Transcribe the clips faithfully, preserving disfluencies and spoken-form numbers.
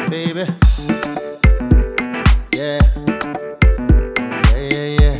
baby. Yeah, yeah, yeah, yeah.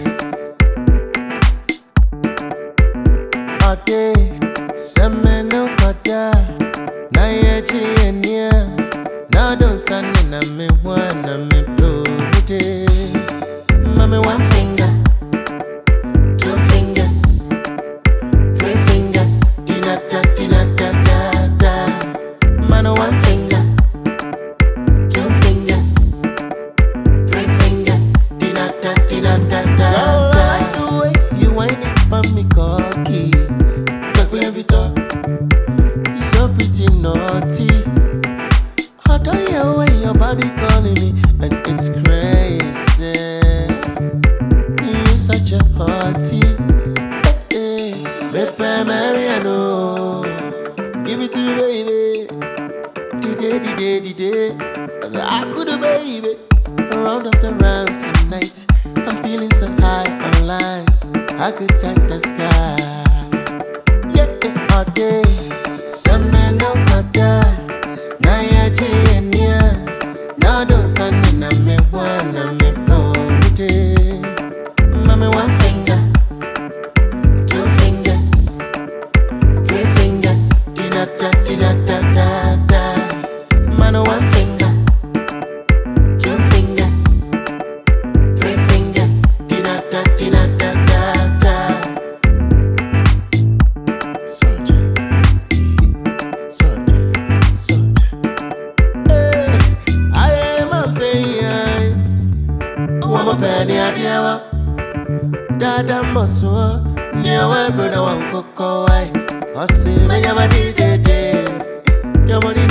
All day, summer no kota. Na ye chi enya. Na don't stand in a me one a me blue. Mommy one finger, two fingers, three fingers. Dina da dina da da da. Man one finger, two fingers, three fingers. Dina da dina da da da. I like the way you whine it for me cocky. Back levita, you so pretty naughty. How do you way your body calling me and it's crazy. You such a party. Hey, Beppe Mariano, give it to me, baby. Today, today, today. Cause I could have, baby. Round after round tonight. I'm feeling so high on lines. I could touch the sky. Yeah, all day. Summer no kota. Na ya chi enya. Na do sunny na me one na me pony. Mommy one finger, two fingers, three fingers. Dina da dina da da da. Man one finger, two fingers, three fingers. Dina da dina da da da. Soldier, soldier, soldier. I am a pain. I'm a penny at you. Dada Mosua, near my brother one cocoa. I say, my yamadi de de. Your money